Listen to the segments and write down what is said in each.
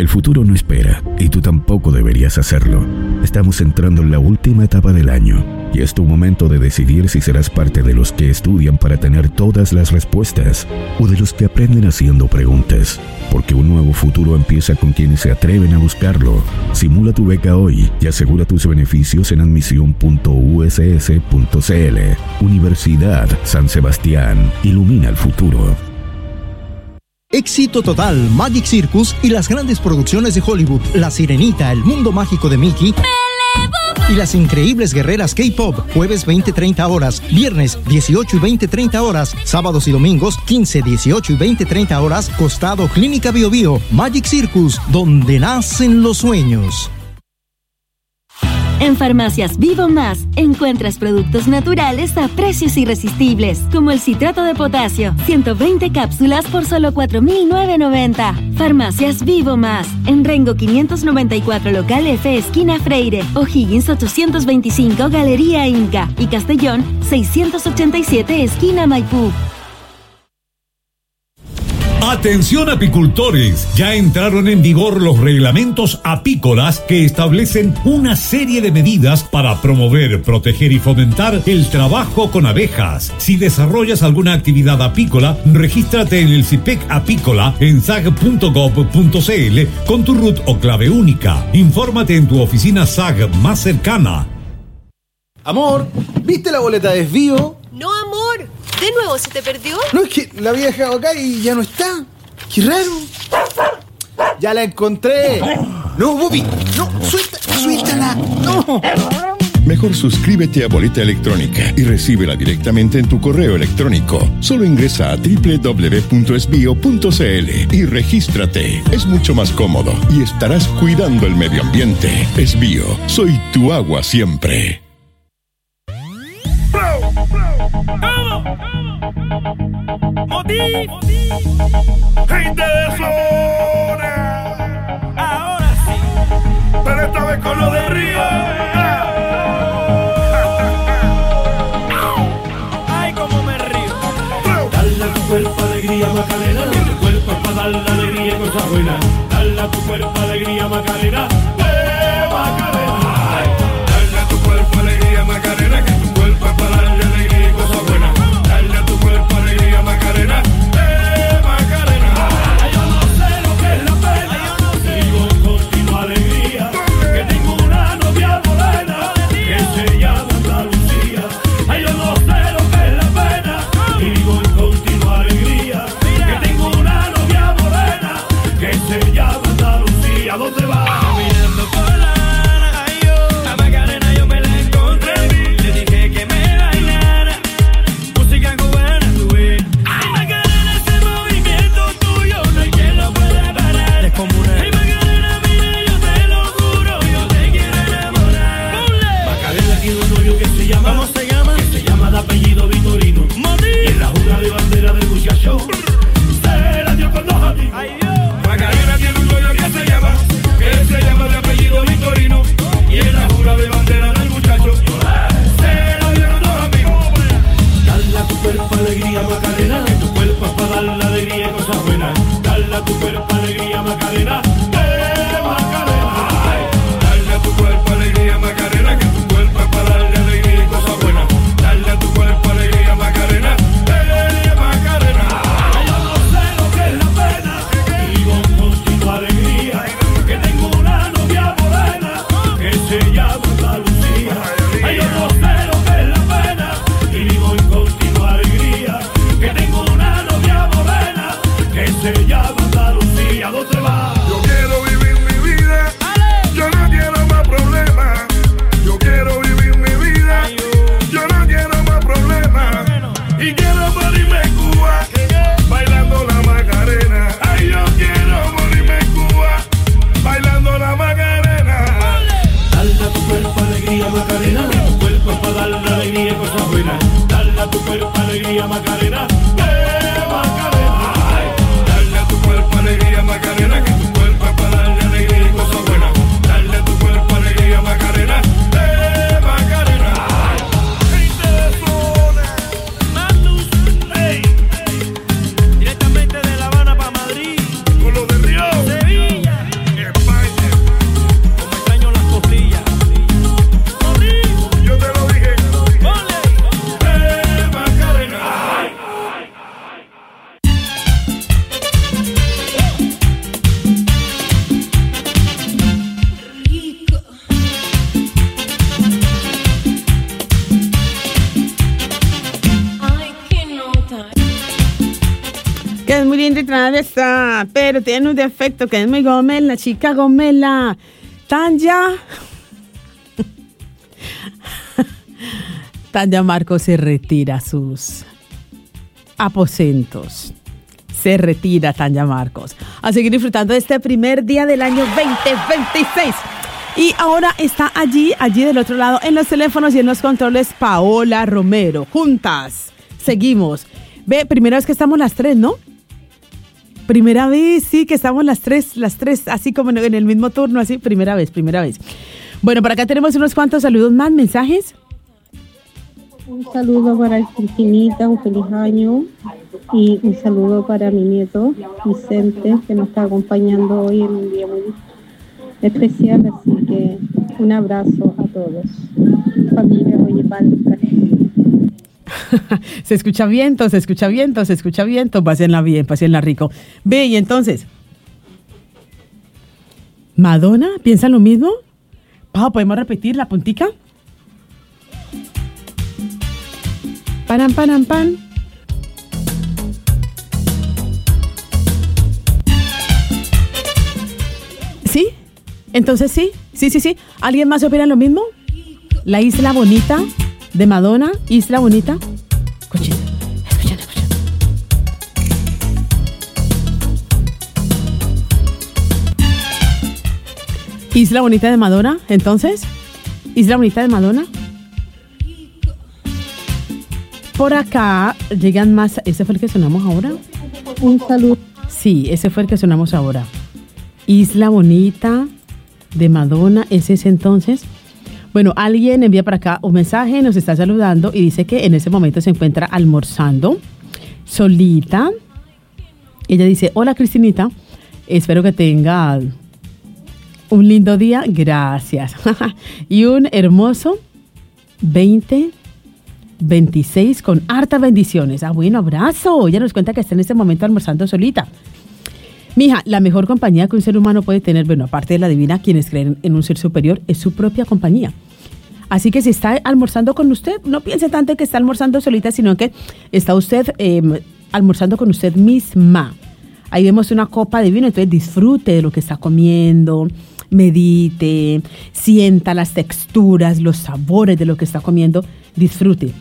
futuro no espera, y tú tampoco deberías hacerlo. Estamos entrando en la última etapa del año, y es tu momento de decidir si serás parte de los que estudian para tener todas las respuestas, o de los que aprenden haciendo preguntas. Porque un nuevo futuro empieza con quienes se atreven a buscarlo. Simula tu beca hoy y asegura tus beneficios en admisión.uss.cl. Universidad San Sebastián. Ilumina el futuro. Éxito total, Magic Circus y las grandes producciones de Hollywood, La Sirenita, El Mundo Mágico de Mickey y Las Increíbles Guerreras K-Pop, jueves 20-30 horas, viernes 18 y 20-30 horas, sábados y domingos 15, 18 y 20-30 horas, costado Clínica Bio Bio. Magic Circus, donde nacen los sueños. En Farmacias Vivo Más encuentras productos naturales a precios irresistibles, como el citrato de potasio, 120 cápsulas por solo $4,990. Farmacias Vivo Más, en Rengo 594 Local F, esquina Freire, O'Higgins 825 Galería Inca y Castellón 687 esquina Maipú. Atención apicultores, ya entraron en vigor los reglamentos apícolas que establecen una serie de medidas para promover, proteger y fomentar el trabajo con abejas. Si desarrollas alguna actividad apícola, regístrate en el CIPEC apícola en sag.gov.cl con tu RUT o clave única. Infórmate en tu oficina SAG más cercana. Amor, ¿viste la boleta de desvío? No, amor. ¿De nuevo se te perdió? No, es que la había dejado acá y ya no está. ¡Qué raro! ¡Ya la encontré! ¡No, Bobby! ¡No! ¡Suéltala! ¡No! Mejor suscríbete a Boleta Electrónica y recíbela directamente en tu correo electrónico. Solo ingresa a www.esbio.cl y regístrate. Es mucho más cómodo y estarás cuidando el medio ambiente. Esbio, soy tu agua siempre. Gente de zona. Ahora sí, pero esta vez con lo de Río. Ay, cómo me río. Dale a tu cuerpo alegría, Macarena. Tu cuerpo es para darle alegría y cosas buenas. Dale a tu cuerpo alegría, Macarena. Macarena. Dale a tu cuerpo alegría, Macarena. Que tu cuerpo es para darle alegría y cosas buenas. Dale a tu cuerpo alegría, Macarena. linda y travesa, pero tiene un defecto que es muy gomela, chica gomela. Tanya Marcos se retira a sus aposentos. Se retira Tanya Marcos a seguir disfrutando de este primer día del año 2026. Y ahora está allí del otro lado, en los teléfonos y en los controles, Paola Romero. Juntas, seguimos. Ve, primera vez que estamos las tres, ¿no? Primera vez, sí, que estamos las tres, así como en el mismo turno, así, primera vez. Bueno, por acá tenemos unos cuantos saludos más, mensajes. Un saludo para Cristinita, un feliz año. Y un saludo para mi nieto, Vicente, que nos está acompañando hoy en un día muy especial, así que un abrazo a todos. Familia Oye Padre. Se escucha viento. Pásenla bien, pásenla rico. Ve, y entonces, ¿Madonna piensa lo mismo? Pau, ¿podemos repetir la puntica? Paran, pan. ¿Sí? Entonces sí. ¿Alguien más opina lo mismo? La Isla Bonita de Madonna, Isla Bonita. Escuchen. Isla Bonita de Madonna, entonces. Isla Bonita de Madonna. Por acá llegan más. ¿Ese fue el que sonamos ahora? Un saludo. Sí, ese fue el que sonamos ahora. Isla Bonita de Madonna, ese es entonces. Bueno, alguien envía para acá un mensaje, nos está saludando y dice que en ese momento se encuentra almorzando solita. Ella dice, hola Cristinita, espero que tenga un lindo día, gracias. Y un hermoso 2026 con hartas bendiciones. Bueno, abrazo. Ella nos cuenta que está en este momento almorzando solita. Mija, la mejor compañía que un ser humano puede tener, bueno, aparte de la divina, quienes creen en un ser superior, es su propia compañía. Así que si está almorzando con usted, no piense tanto que está almorzando solita, sino que está usted almorzando con usted misma. Ahí vemos una copa de vino, entonces disfrute de lo que está comiendo, medite, sienta las texturas, los sabores de lo que está comiendo, disfrute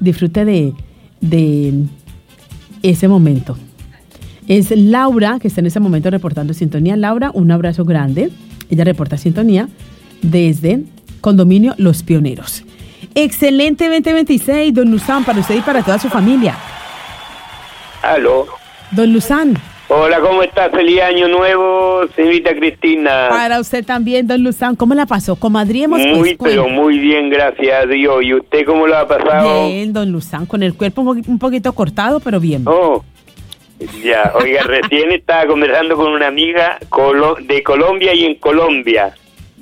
de ese momento. Es Laura, que está en ese momento reportando sintonía. Laura, un abrazo grande. Ella reporta sintonía desde Condominio Los Pioneros. Excelente 2026, don Luzán, para usted y para toda su familia. Aló. Don Luzán. Hola, ¿cómo está? Feliz año nuevo, señorita Cristina. Para usted también, don Luzán. ¿Cómo la pasó? Comadriemos. Pero muy bien, gracias a Dios. ¿Y usted cómo lo ha pasado? Bien, don Luzán, con el cuerpo un poquito cortado, pero bien. Oh. Ya, oiga, recién estaba conversando con una amiga de Colombia y en Colombia.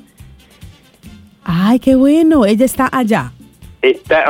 Ay, qué bueno, ella está allá. Está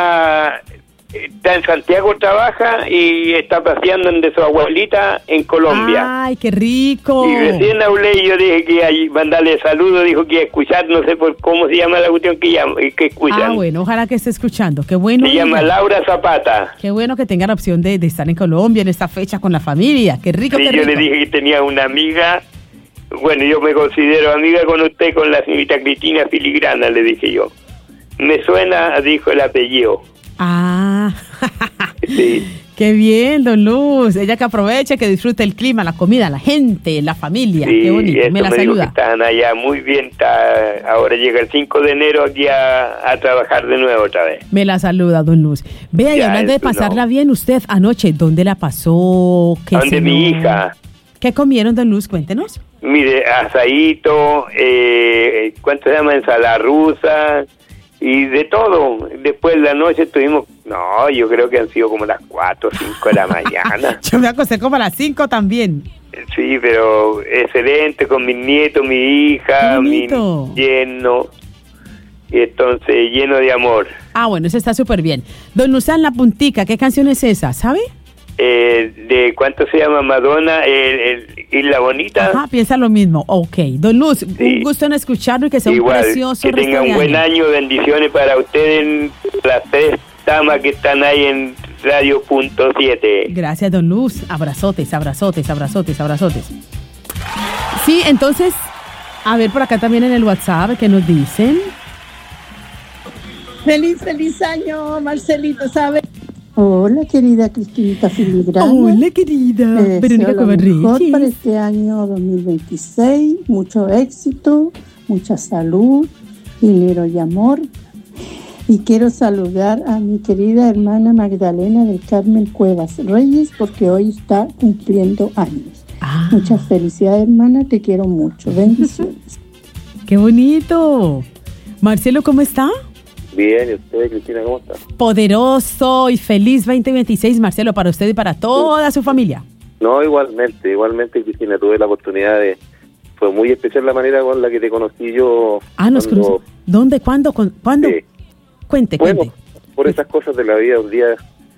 en Santiago, trabaja y está paseando de su abuelita en Colombia. Ay, qué rico. Y recién hablé y yo dije que iba a mandarle saludos, dijo que iba a escuchar, no sé por cómo se llama la cuestión que escuchan. Ah, bueno, ojalá que esté escuchando, qué bueno. Se llama Laura Zapata. Qué bueno que tenga la opción de estar en Colombia en esta fecha con la familia, qué rico, sí, qué rico. Yo le dije que tenía una amiga, bueno, yo me considero amiga con usted, con la señorita Cristina Filigrana, le dije yo. Me suena, dijo el apellido. Ah, sí. Qué bien, don Luz. Ella que aproveche, que disfrute el clima, la comida, la gente, la familia. Sí, qué bonito. Me la saluda. Están allá muy bien. Ahora llega el 5 de enero aquí a trabajar de nuevo otra vez. Me la saluda, don Luz. Vea, y hablando de pasarla bien, usted anoche, ¿dónde la pasó? ¿Dónde mi hija? ¿Qué comieron, don Luz? Cuéntenos. Mire, asadito, ¿cuánto se llama? Ensalada rusa. Y de todo. Después de la noche estuvimos... No, yo creo que han sido como las 4 o 5 de la mañana. Yo me acosté como a las 5 también. Sí, pero excelente con mis nietos, mi hija, mi yerno. Y entonces lleno de amor. Ah, bueno, eso está súper bien. Don Luzán, La Puntica, ¿qué canción es esa? ¿Sabe? De ¿cuánto se llama Madonna? Isla Bonita. Ajá, piensa lo mismo. Ok. Don Luz, sí. Un gusto en escucharlo y que sea igual, un precioso que tenga un buen año. Bendiciones para ustedes, las 3 damas que están ahí en Radio.7. Gracias, don Luz. Abrazotes, abrazotes, abrazotes, abrazotes. Sí, entonces, a ver por acá también en el WhatsApp, ¿qué nos dicen? Feliz año, Marcelito, ¿sabes? Hola, querida Cristinita Filigrana. Hola, querida Verónica Lo mejor Covarrubias. para este año 2026, mucho éxito, mucha salud, dinero y amor. Y quiero saludar a mi querida hermana Magdalena del Carmen Cuevas Reyes, porque hoy está cumpliendo años. Muchas felicidades, hermana, te quiero mucho. Bendiciones. ¡Qué bonito! Marcelo, ¿cómo está? Bien, ¿y usted, Cristina, cómo está? Poderoso y feliz 2026, Marcelo, para usted y para toda su familia. No, igualmente, Cristina, tuve la oportunidad de... Fue muy especial la manera con la que te conocí yo. Nos conocimos. ¿Dónde? ¿Cuándo? ¿Cuándo? Sí. Cuente. Por esas cosas de la vida, un día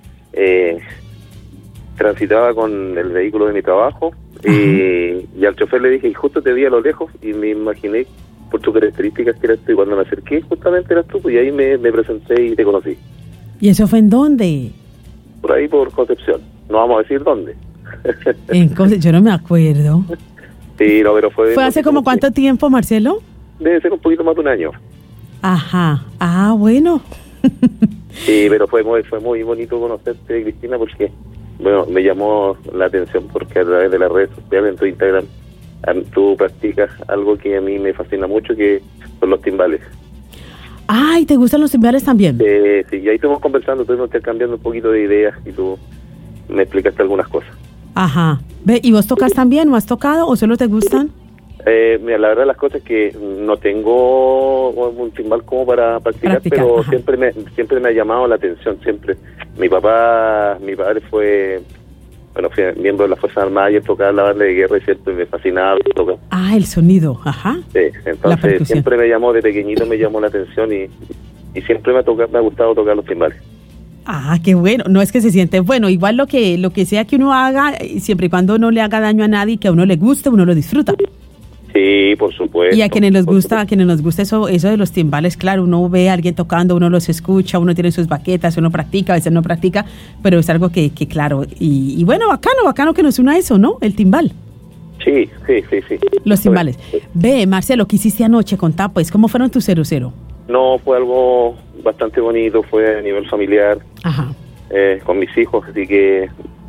transitaba con el vehículo de mi trabajo y al chofer le dije, y justo te vi a lo lejos y me imaginé por tus características que eras tú, y cuando me acerqué justamente eras tú, y ahí me presenté y te conocí. ¿Y eso fue en dónde? Por ahí, por Concepción. No vamos a decir dónde. Yo no me acuerdo. Sí, no, pero fue... ¿Fue hace como cuánto tiempo, Marcelo? Debe ser un poquito más de un año. Ajá. Bueno. Sí, pero fue muy bonito conocerte, Cristina, porque, bueno, me llamó la atención porque a través de las redes sociales, en tu Instagram, tú practicas algo que a mí me fascina mucho, que son los timbales. Ay, ¿te gustan los timbales también? Sí, y ahí estuvimos conversando, estuvimos cambiando un poquito de ideas y tú me explicaste algunas cosas. Ajá. Ve, ¿y vos tocas también o has tocado o solo te gustan? Mira, la verdad las cosas es que no tengo un timbal como para practicar, pero ajá. siempre me ha llamado la atención, siempre. Mi padre fue miembro de las Fuerzas Armadas y él tocaba la banda de guerra y siempre me fascinaba tocar. El sonido, ajá. Sí, entonces siempre me llamó, de pequeñito me llamó la atención y siempre me ha gustado tocar los timbales. Qué bueno. No es que se siente bueno, igual lo que sea que uno haga, siempre y cuando no le haga daño a nadie, que a uno le guste, uno lo disfruta. Sí, por supuesto. Y a quienes nos gusta eso de los timbales, claro, uno ve a alguien tocando, uno los escucha, uno tiene sus baquetas, uno practica, a veces no practica, pero es algo que claro, y bueno, bacano que nos una eso, ¿no? El timbal. Sí. Los timbales. Ve, Marcelo, ¿qué hiciste anoche? Contá, pues, ¿cómo fueron tus 00? No, fue algo bastante bonito, fue a nivel familiar, con mis hijos, así que,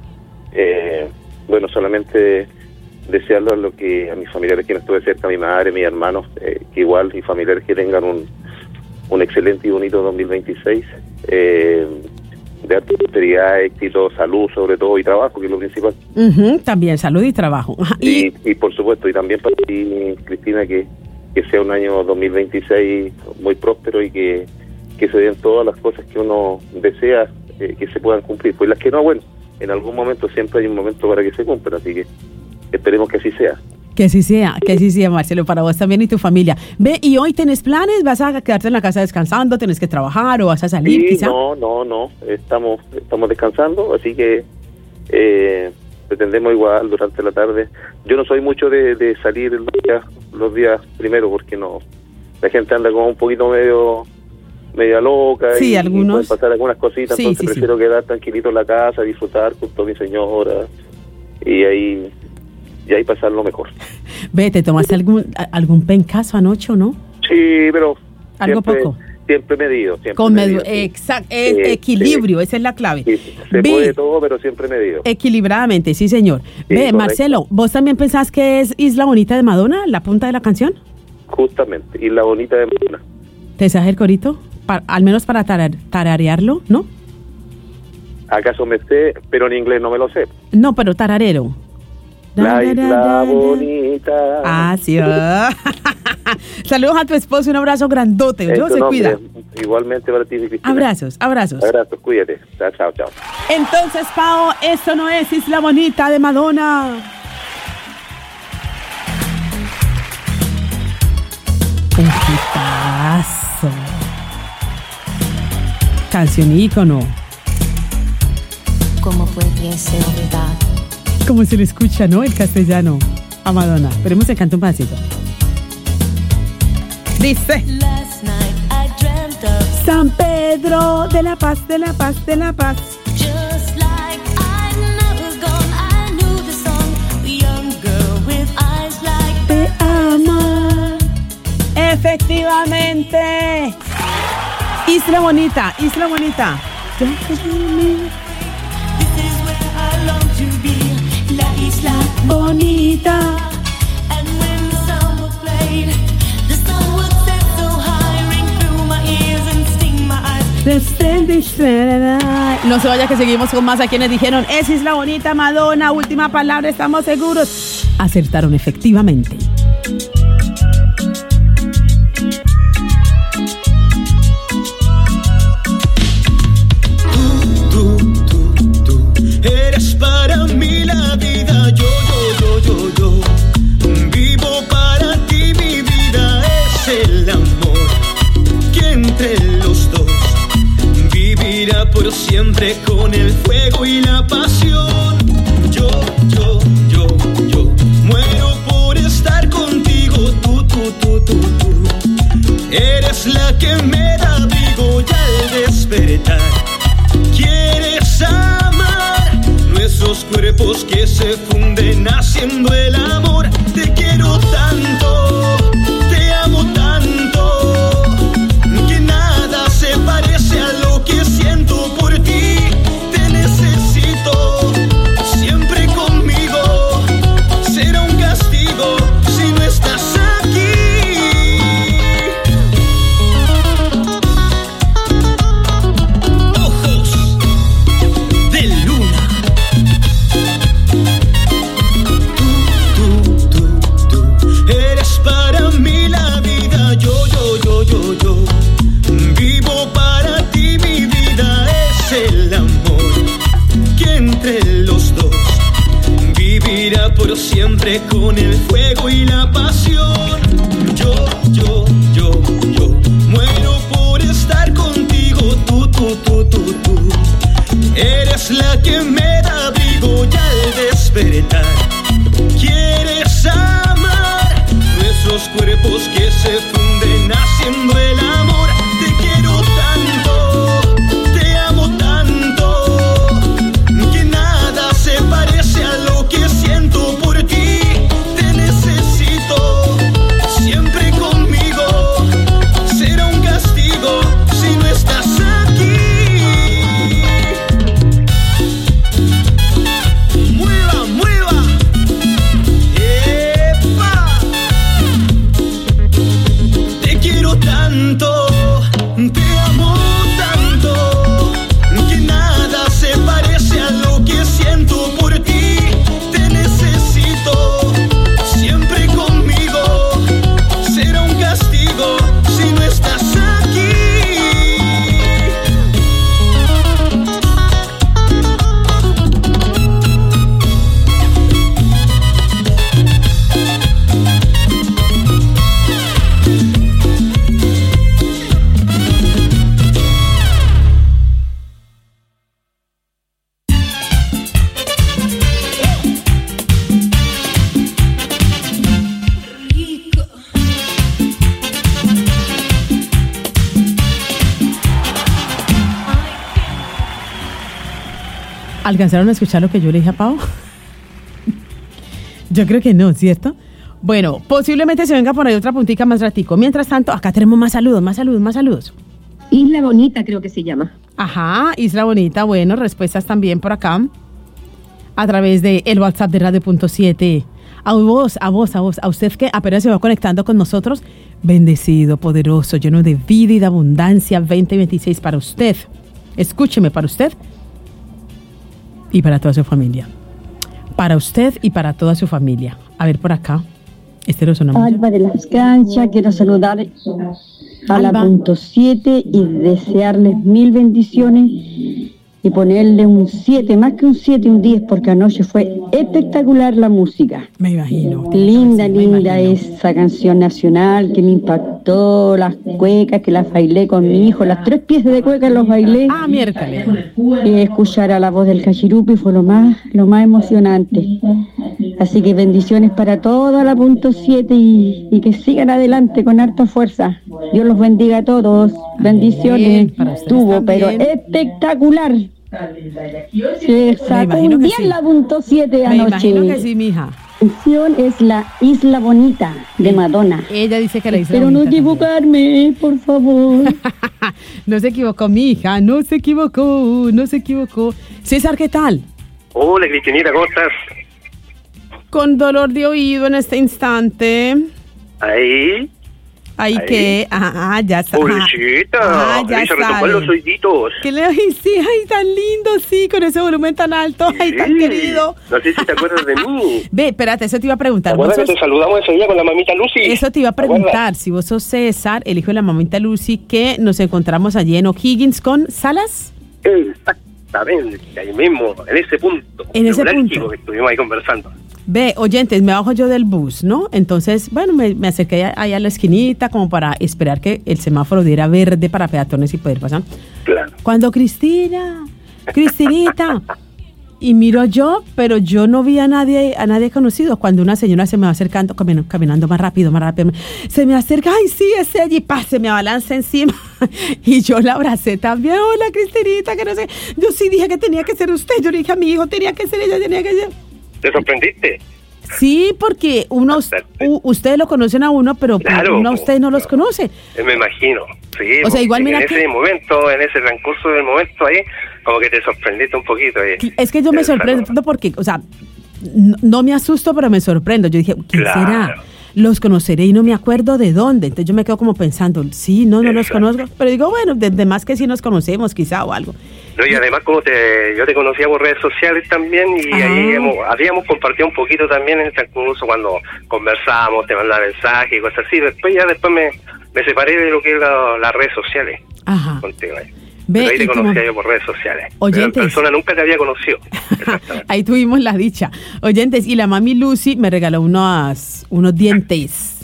solamente desearlo a mis familiares que estuve cerca, a mi madre, mis hermanos, que igual, y familiares que tengan un excelente y bonito 2026, de prosperidad, éxito, salud sobre todo, y trabajo, que es lo principal. También, salud y trabajo. Y por supuesto, y también para ti, Cristina, que sea un año 2026 muy próspero y que se den todas las cosas que uno desea que se puedan cumplir. Pues las que no, bueno, en algún momento siempre hay un momento para que se cumplan, así que esperemos que así sea. Que así sea, Marcelo, para vos también y tu familia. Ve, ¿y hoy tenés planes? ¿Vas a quedarte en la casa descansando? ¿Tenés que trabajar o vas a salir Sí, quizá? No, estamos descansando, así que pretendemos igual durante la tarde. Yo no soy mucho de salir los días primero, porque no, la gente anda como un poquito media loca, sí, y algunos pueden pasar algunas cositas, entonces prefiero quedar tranquilito en la casa, disfrutar junto a mi señora y ahí pasarlo mejor. Ve, ¿te tomaste algún pencazo anoche o no? Sí, pero algo poco. Siempre medido. Exacto, equilibrio, esa es la clave. Sí, se puede todo, pero siempre medido. Equilibradamente, sí, señor. Ve, correcto. Marcelo, ¿vos también pensás que es Isla Bonita de Madonna, la punta de la canción? Justamente, Isla Bonita de Madonna. ¿Te sabes el corito? Al menos para tararearlo, ¿no? ¿Acaso me sé, pero en inglés no me lo sé? No, pero tararero. La Isla Bonita. Sí. Saludos a tu esposo, un abrazo grandote. Yo se cuida. Igualmente para ti, Cristina. Abrazos. Abrazos, cuídate. Chao. Entonces, Pao, esto no es Isla Bonita de Madonna. Un hitazo. Canción ícono. ¿Cómo pudiese olvidar? Como se le escucha, ¿no? El castellano a Madonna. Esperemos que cante un pedacito. Dice: San Pedro de la Paz, de la Paz, de la Paz. amar. Efectivamente. Isla Bonita, Isla Bonita. La isla bonita. And when the song was played, the song would set so high, ring through my ears and sting my eyes. No se vaya que seguimos con más a quienes dijeron es Isla Bonita, Madonna, última palabra, estamos seguros. Acertaron efectivamente. Eres para mí la vida, yo. Vivo para ti, mi vida es el amor que entre los dos vivirá por siempre con el fuego y la pasión. Yo muero por estar contigo, tú. Eres la que me da abrigo y al despertar quieres amar nuestros cuerpos que se funden haciendo el amor. Te quiero tanto, te amo tanto, que nada se parece a lo que siento por ti. Te necesito siempre conmigo. Será un castigo si no estás aquí. Ojos de luna. Eres para mí la vida, yo. Vivo para ti, mi vida es el amor que entre los dos vivirá por siempre con el fuego y la pasión. Yo muero por estar contigo, tú. Eres la que me da abrigo y al despertar quieres amar nuestros cuerpos que se funden haciendo el amor. Te quiero tanto, te amo tanto, que nada se parece a lo que siento por ti. Te necesito siempre conmigo. Será un castigo si no estás aquí. Mueva. ¡Epa! Te quiero tanto, te amo tanto, que nada se parece a lo que siento por ti. Te necesito siempre conmigo. Será un castigo si no estás aquí. ¿Alcanzaron a escuchar lo que yo le dije a Pau? Yo creo que no, ¿cierto? Bueno, posiblemente se venga por ahí otra puntica más ratico. Mientras tanto, acá tenemos más saludos. Isla Bonita creo que se llama. Ajá, Isla Bonita, bueno, respuestas también por acá. A través de el WhatsApp de Radio.7. A usted que apenas se va conectando con nosotros, bendecido, poderoso, lleno de vida y de abundancia 2026 para usted. Escúcheme, para usted y para toda su familia. Para usted y para toda su familia. A ver por acá. Este lo sonamos. Alba de las Canchas, quiero saludar a la punto 7 y desearles 1000 bendiciones y ponerle un 7, más que un 7, un 10, porque anoche fue espectacular la música. Me imagino. Linda esa canción nacional que me impactó, las cuecas que las bailé con mi hijo, las 3 piezas de cuecas los bailé. Ah, miércoles. Y escuchar a la voz del cachirupi fue lo más emocionante. Así que bendiciones para toda la punto 7 y que sigan adelante con harta fuerza. Dios los bendiga a todos. Bendiciones. Estuvo, pero espectacular. Se sacó un día en la punto 7 anoche. Me imagino que sí, mija. La canción es La Isla Bonita de Madonna. Ella dice que la Isla Pero Bonita. no equivocarme, por favor. No se equivocó, mija. No se equivocó. César, ¿qué tal? Hola, Cristinita, ¿cómo estás? Con dolor de oído en este instante. Ahí. Ahí que, ya está. Pobrecita, ya se retomó los oíditos. ¿Qué le sí, ay, tan lindo, sí, con ese volumen tan alto, ay, tan querido. No sé si te acuerdas de mí. Ve, espérate, eso te iba a preguntar. ¿Te acuerdas que te saludamos ese día con la mamita Lucy? Eso te iba a preguntar, si vos sos César, el hijo de la mamita Lucy, que nos encontramos allí en O'Higgins con Salas. Exactamente, ahí mismo, en ese punto. En ese neurálgico punto. Que estuvimos ahí conversando. Ve, oyentes, me bajo yo del bus, ¿no? Entonces, bueno, me acerqué ahí a la esquinita como para esperar que el semáforo diera verde para peatones y poder pasar. Claro. Cuando Cristinita, y miro yo, pero yo no vi a nadie conocido. Cuando una señora se me va acercando, caminando más rápido, se me acerca, ay, sí, es ella, y se me abalanza encima. Y yo la abracé también. Hola, Cristinita, que no sé. Yo sí dije que tenía que ser usted. Yo le dije a mi hijo, tenía que ser ella, tenía que ser. ¿Te sorprendiste? Sí, porque ustedes lo conocen a uno, pero claro, uno a ustedes no los conoce. Me imagino, sí. O sea, igual mira en ese momento, en ese transcurso del momento ahí, como que te sorprendiste un poquito ahí. Es que yo me sorprendo porque, o sea, no me asusto, pero me sorprendo. Yo dije, ¿quién será? Los conoceré y no me acuerdo de dónde. Entonces yo me quedo como pensando, sí, no los conozco. Pero digo, bueno, de más que sí nos conocemos quizá o algo. No, y además yo te conocía por redes sociales también y ahí habíamos compartido un poquito también en el transcurso cuando conversábamos, te mandaba mensajes y cosas así. Después me separé de lo que es las redes sociales. Ajá. Contigo ahí. Pero ahí te conocía yo por redes sociales. Oyentes. Pero en persona nunca te había conocido. Ahí tuvimos la dicha. Oyentes, y la mami Lucy me regaló unos dientes.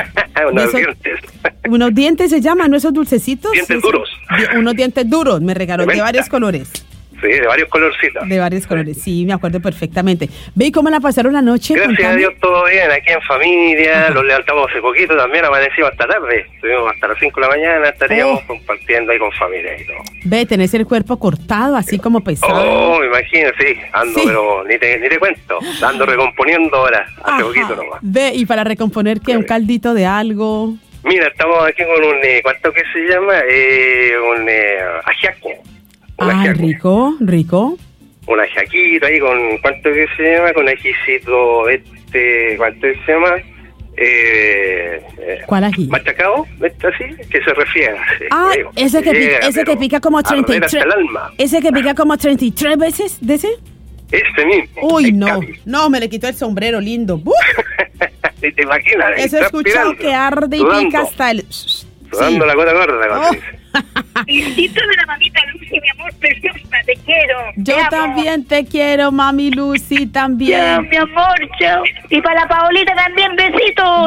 Unos dientes se llaman, ¿no? Esos dulcecitos. Dientes duros. Unos dientes duros me regaló, de varios colores. Sí, de varios colorcitos. De varios colores, sí, me acuerdo perfectamente. ¿Ve cómo la pasaron la noche? Gracias a Dios, todo bien, aquí en familia. Los levantamos hace poquito también, amanecimos hasta tarde. Estuvimos hasta las 5 de la mañana, estaríamos compartiendo ahí con familia y todo. Ve, tenés el cuerpo cortado, así como pesado. Oh, me imagino, sí, ando, pero ni te cuento. Ando recomponiendo ahora, hace poquito nomás. Ve, y para recomponer, ¿qué? ¿Un caldito de algo? Mira, estamos aquí con un, ¿cuánto que se llama? Un ajiaco. Rico. Un ajiaquito ahí con, ¿cuánto que se llama? Con ajicito, ¿cuánto se llama? ¿Cuál ají? Machacado, así, que se refiega. Ese que pica como 33. Ese que pica como 33 veces, ¿de ese? Este mismo. Uy, no, me le quitó el sombrero lindo. ¿Te imaginas? Eso he escuchado que arde y pica hasta el... Sudando la gota gorda, Besitos de la mamita Lucy, mi amor preciosa, te quiero. Yo también te quiero, mami Lucy, también. Ya, mi amor, chao. Y para la Paolita también, besitos.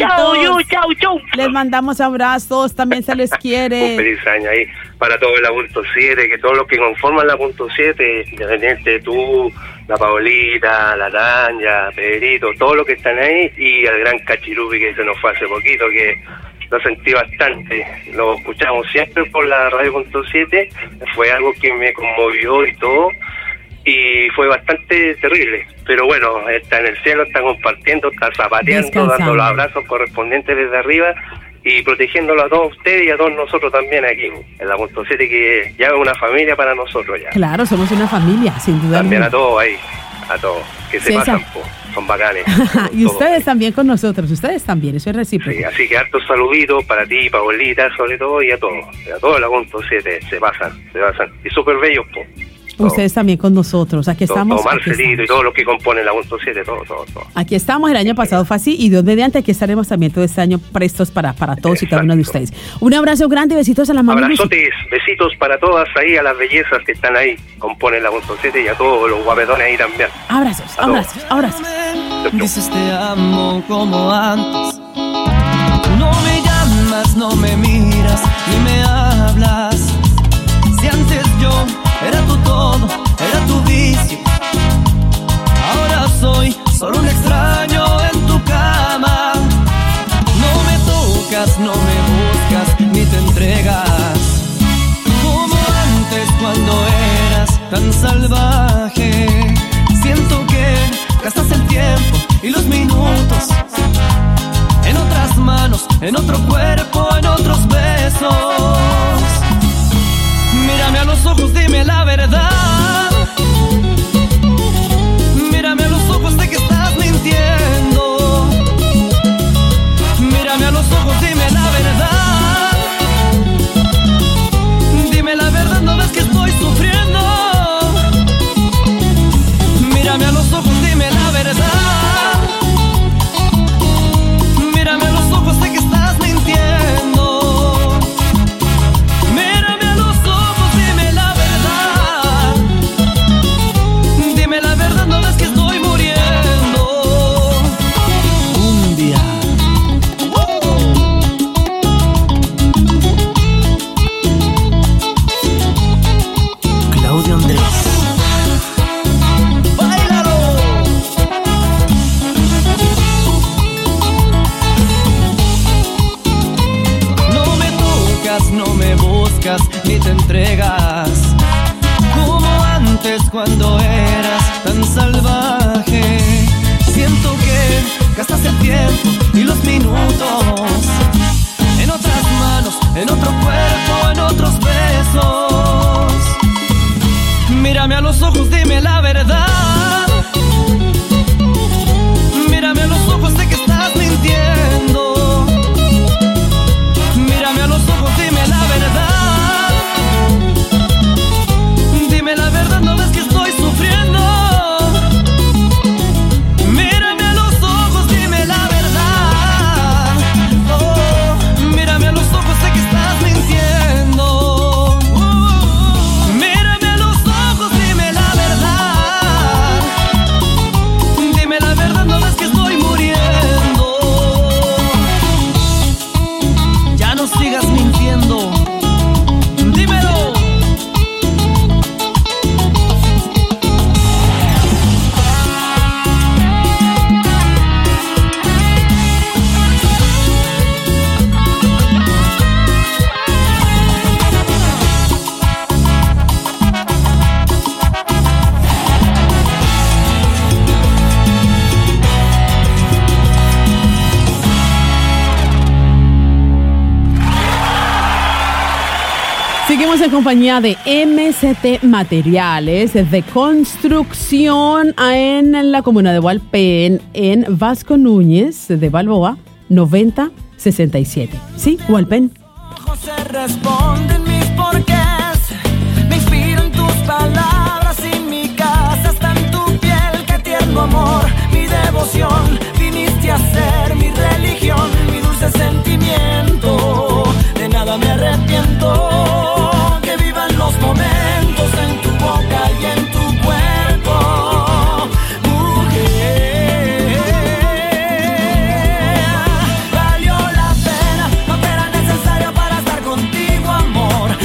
Chao. Les mandamos abrazos, también se les quiere. Un feliz año ahí para todo la punto 7, que todos los que conforman la punto 7, independiente tú, la Paolita, la Tanya, Pedrito, todos los que están ahí, y al gran Cachirupi que se nos fue hace poquito, que lo sentí bastante, lo escuchamos siempre por la radio.7, fue algo que me conmovió y todo, y fue bastante terrible, pero bueno, está en el cielo, está compartiendo, está zapateando, dando los abrazos correspondientes desde arriba y protegiéndolo a todos ustedes y a todos nosotros también aquí en la .7, que ya es una familia para nosotros ya. Claro, somos una familia, sin duda. También a todos ahí, a todos, que se pasan, son bacanes. Y ustedes también con nosotros, ustedes también, eso es recíproco. Sí, así que hartos saluditos para ti, Paolita, sobre todo, y a todos la .7, se pasan, y súper bellos, po. Ustedes también con nosotros, aquí estamos. Todo Marcelito y todos los que componen la .7, todo. Aquí estamos, el año pasado fue así, y Dios mediante, aquí estaremos también todo este año prestos para todos y cada uno de ustedes. Un abrazo grande, besitos a la mamá. Abrazotes, besitos para todas ahí, a las bellezas que están ahí, componen la .7 y a todos los guapetones ahí también. Abrazos. Dices te amo como antes. No me llamas, no me miras, ni me hablas. Si antes yo era tu todo, era tu vicio, ahora soy solo un extraño en tu cama. No me tocas, no me buscas, ni te entregas como antes cuando eras tan salvaje. Siento que gastas el tiempo y los minutos en otras manos, en otro cuerpo, en otros besos. Mírame a los ojos, dime la verdad. Mírame a los ojos, sé que estás mintiendo. Mírame a los ojos, dime la verdad. Dime la verdad, no ves que estoy sufriendo. Mírame a los ojos, dime la verdad. Mírame a los ojos, sé que estás mintiendo. Mírame a los ojos, dime la verdad. Dime la verdad, no ves que estoy muriendo. Un día. Claudio Andrés. No me buscas ni te entregas como antes cuando eras tan salvaje. Siento que gastas el tiempo y los minutos en otras manos, en otro cuerpo, en otros besos. Mírame a los ojos, dime la verdad. Mírame a los ojos, sé que estás mintiendo. Mírame a los ojos, dime la verdad. Dime la verdad, no ves que estoy sufriendo. Mírame a los ojos, dime la verdad. Oh, mírame a los ojos, sé que estás mintiendo. Mírame a los ojos, dime la verdad. Dime la verdad, no ves que estoy muriendo. Ya no sigas mintiendo. Dímelo. Seguimos en compañía de MCT Materiales de Construcción en la comuna de Hualpén, en Vasco Núñez de Balboa, 9067. ¿Sí, Hualpén? Se responden mis porqués. Me inspiro en tus palabras y mi casa está en tu piel. Qué tierno amor, mi devoción. Viniste a ser mi religión, mi dulce sentimiento. De nada me arrepiento. Que vivan los momentos en tu boca y en tu cuerpo. Mujer, valió la pena, no era necesario para estar contigo, amor.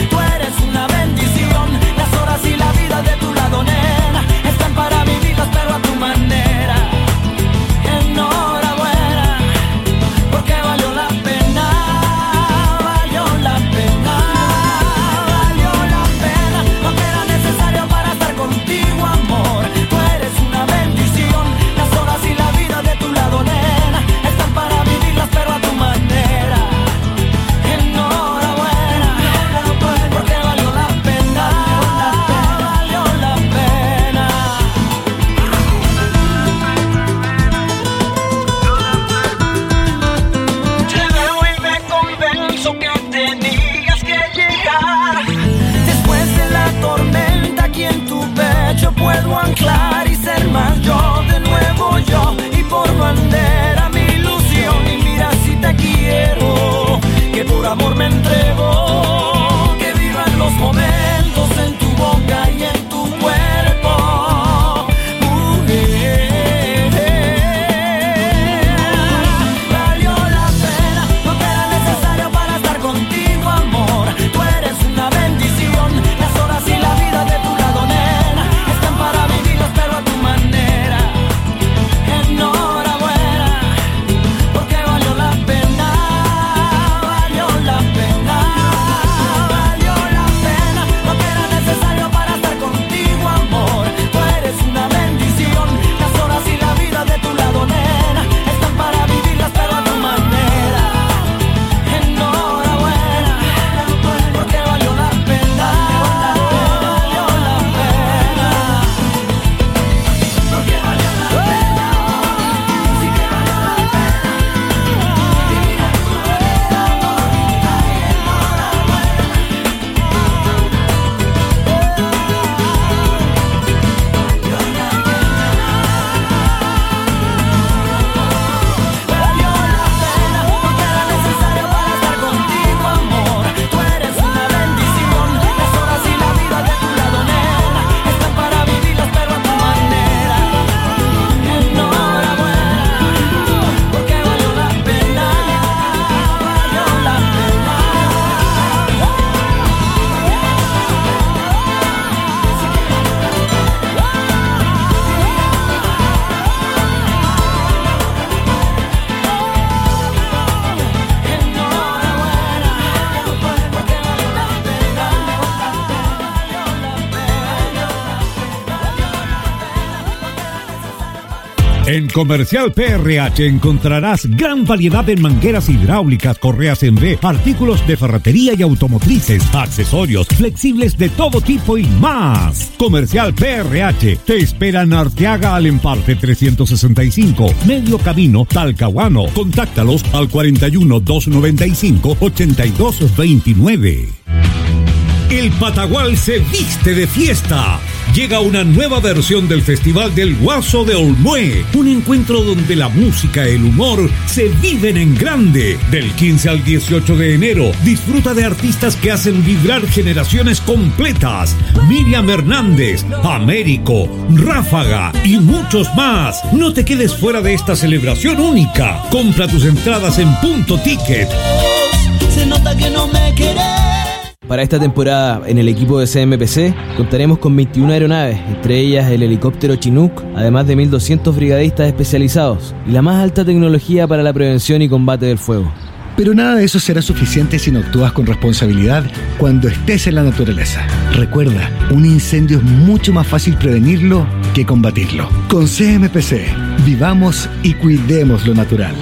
En Comercial PRH encontrarás gran variedad de mangueras hidráulicas, correas en V, artículos de ferretería y automotrices, accesorios, flexibles de todo tipo y más. Comercial PRH te espera en Arteaga al Emparte 365, Medio Camino, Talcahuano. Contáctalos al 41 295 8229. El Patagual se viste de fiesta. Llega una nueva versión del Festival del Guaso de Olmué, un encuentro donde la música y el humor se viven en grande. Del 15 al 18 de enero, disfruta de artistas que hacen vibrar generaciones completas. Miriam Hernández, Américo, Ráfaga y muchos más. No te quedes fuera de esta celebración única. Compra tus entradas en Punto Ticket. Se nota que no me querés. Para esta temporada, en el equipo de CMPC, contaremos con 21 aeronaves, entre ellas el helicóptero Chinook, además de 1.200 brigadistas especializados y la más alta tecnología para la prevención y combate del fuego. Pero nada de eso será suficiente si no actúas con responsabilidad cuando estés en la naturaleza. Recuerda, un incendio es mucho más fácil prevenirlo que combatirlo. Con CMPC, vivamos y cuidemos lo natural.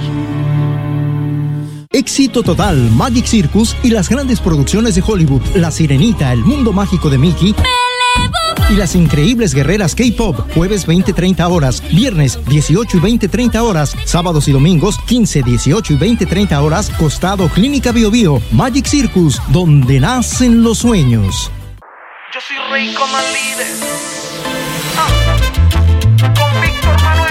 Éxito total, Magic Circus y las grandes producciones de Hollywood, La Sirenita, El Mundo Mágico de Mickey y las increíbles guerreras K-Pop, jueves 20-30 horas, viernes 18 y 20-30 horas, sábados y domingos 15, 18 y 20-30 horas, costado Clínica Bio Bio. Magic Circus, donde nacen los sueños. Yo soy Rey Coman Líder. Con Víctor Manuel.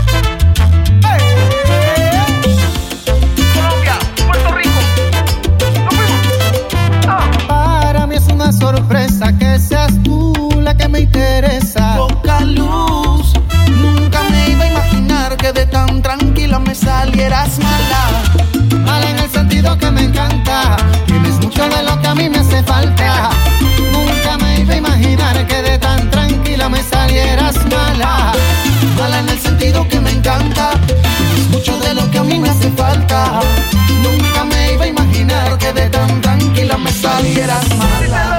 Para mí es una sorpresa que seas tú la que me interesa. Poca luz, nunca me iba a imaginar que de tan tranquila me salieras mala. Mala en el sentido que me encanta, tienes mucho de lo que a mí me hace falta. Nunca me iba a imaginar que de tan tranquila me salieras mala. Mala en el sentido que me encanta, tienes mucho de lo que a mí me hace falta. Nunca me iba a imaginar que de tan tranquila me salieras mala.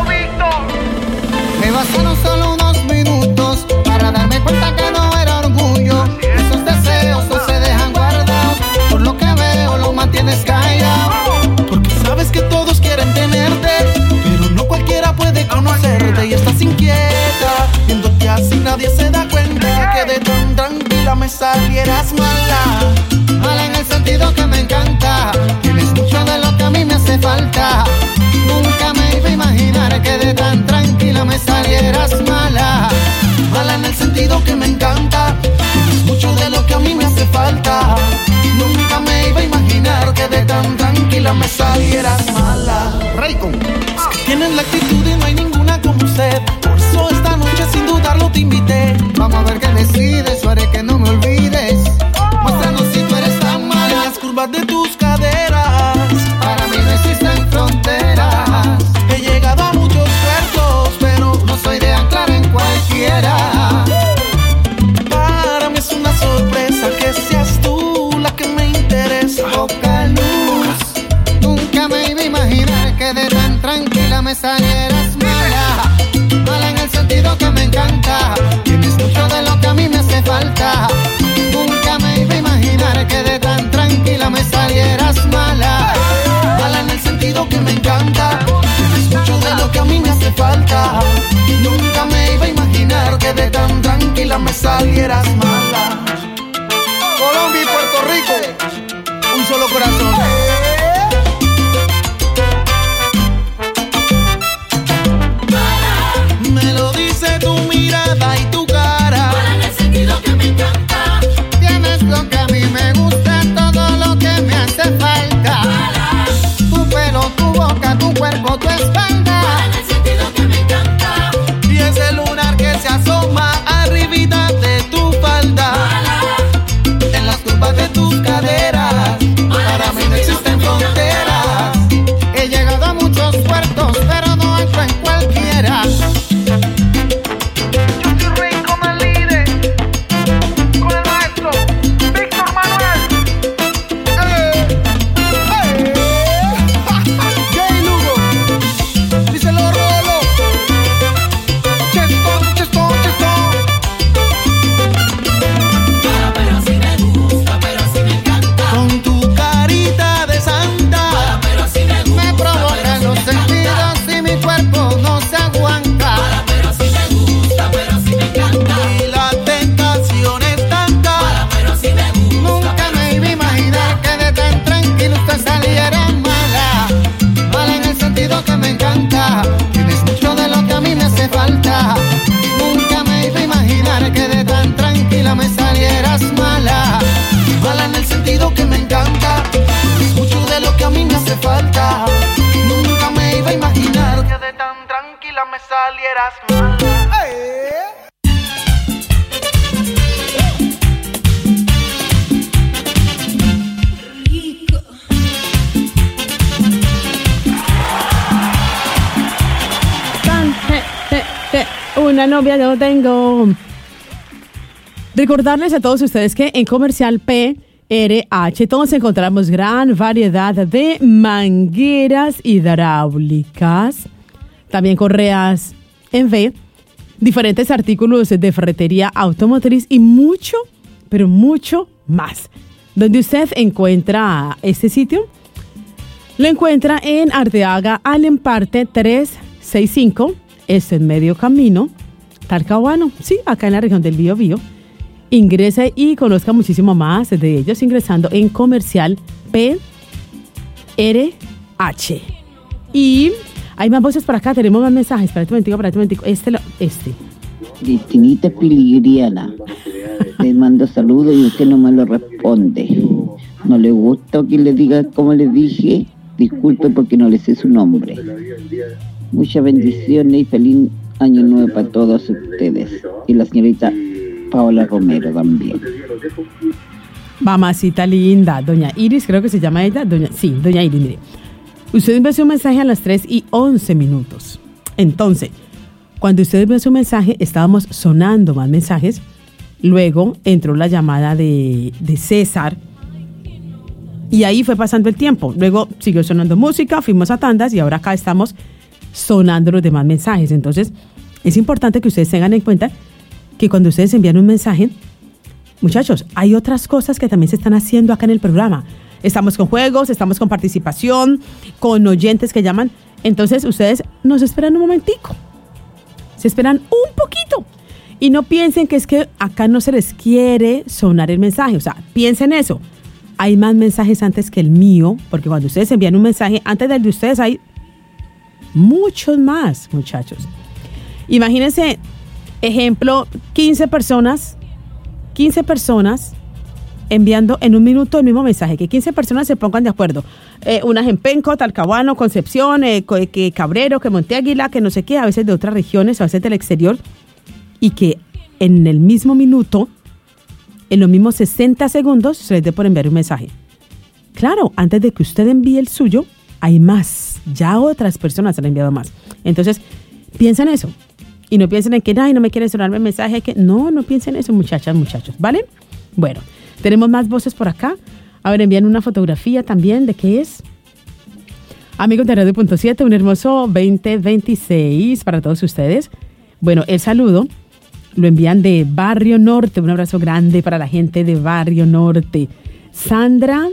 Me bastaron solo unos minutos para darme cuenta que no era orgullo. Esos deseos no se dejan guardados, por lo que veo lo mantienes callado. Porque sabes que todos quieren tenerte, pero no cualquiera puede conocerte. Y estás inquieta, viéndote así nadie se da cuenta que de tan tranquila me salieras mala. Mala en el sentido que me encanta, tienes mucho de lo que a mí me hace falta. Nunca me iba a imaginar que de tan tranquila me salieras mala. Mala en el sentido que me encanta, tienes mucho de lo que a mí me hace falta. Nunca me iba a imaginar que de tan tranquila me salieras mala. Raycon, es que tienes la actitud y no hay ninguna como usted. Por eso esta noche sin dudarlo te invité. Vamos a ver qué decides, yo haré que no me olvides. Muéstranos si tú eres tan mala. Las curvas de tus caderas para mí no existen fronteras. He llegado a muchos puertos, pero no soy de anclar en cualquiera. Para mí es una sorpresa que seas tú la que me interesa. Poca luz, nunca me iba a imaginar que de tan tranquila me salieras mala. Mala en el sentido que me encanta, tienes mucho de lo que a mí me hace falta. Nunca me iba a imaginar que de tan tranquila me salieras mala. Mala en el sentido que me encanta, tienes mucho de lo que a mí me hace falta. Nunca me iba a imaginar que de tan tranquila me salieras mala. Colombia y Puerto Rico, un solo corazón. Me lo dice tu mirada y tu cara. Mala en el sentido que me encanta, tienes lo que a mí me gusta, todo lo que me hace falta. Mala. Tu pelo, tu boca, tu cuerpo, tu espalda. Mala en el sentido que me encanta, y ese lunar que se asoma arribita de tu falda. tranquila me salieras mala. Una novia yo tengo. Recordarles a todos ustedes que en Comercial PRH todos encontramos gran variedad de mangueras hidráulicas, también correas en V, diferentes artículos de ferretería automotriz y mucho, pero mucho más. Donde usted encuentra este sitio, lo encuentra en Arteaga Alemparte 365, esto en Medio Camino, Talcahuano, sí, acá en la región del Biobío. Ingrese y conozca muchísimo más de ellos ingresando en Comercial PRH. Y hay más voces por acá, tenemos más mensajes. Espérate un momentico. Este. Cristinita Piligriana. Le mando saludos y usted no me lo responde. No le gusta que le diga como le dije. Disculpe porque no le sé su nombre. Muchas bendiciones y feliz año nuevo para todos ustedes. Y la señorita Paola Romero también. Mamacita linda, doña Iris, creo que se llama ella. Doña Iris, mire. Usted envió un mensaje a las 3:11. Entonces, cuando usted envió su mensaje, estábamos sonando más mensajes. Luego entró la llamada de César. Y ahí fue pasando el tiempo. Luego siguió sonando música, fuimos a tandas y ahora acá estamos sonando los demás mensajes. Entonces, es importante que ustedes tengan en cuenta que cuando ustedes envían un mensaje, muchachos, hay otras cosas que también se están haciendo acá en el programa. Estamos con juegos, estamos con participación, con oyentes que llaman. Entonces, ustedes nos esperan un momentico. Se esperan un poquito. Y no piensen que es que acá no se les quiere sonar el mensaje. O sea, piensen eso. Hay más mensajes antes que el mío, porque cuando ustedes envían un mensaje, antes del de ustedes hay muchos más, muchachos. Imagínense, ejemplo, 15 personas enviando en un minuto el mismo mensaje, que 15 personas se pongan de acuerdo. Unas en Penco, Talcahuano, Concepción, que Cabrero, que Monte Águila, que no sé qué, a veces de otras regiones, a veces del exterior, y que en el mismo minuto, en los mismos 60 segundos, se les dé por enviar un mensaje. Claro, antes de que usted envíe el suyo, hay más. Ya otras personas han enviado más. Entonces, piensen eso. Y no piensen en que, ay, no me quiere sonarme el mensaje. Que no piensen eso, muchachos, ¿vale? Bueno, tenemos más voces por acá. A ver, envían una fotografía también. ¿De qué es? Amigos de Radio.7, un hermoso 2026 para todos ustedes. Bueno, el saludo lo envían de Barrio Norte. Un abrazo grande para la gente de Barrio Norte. Sandra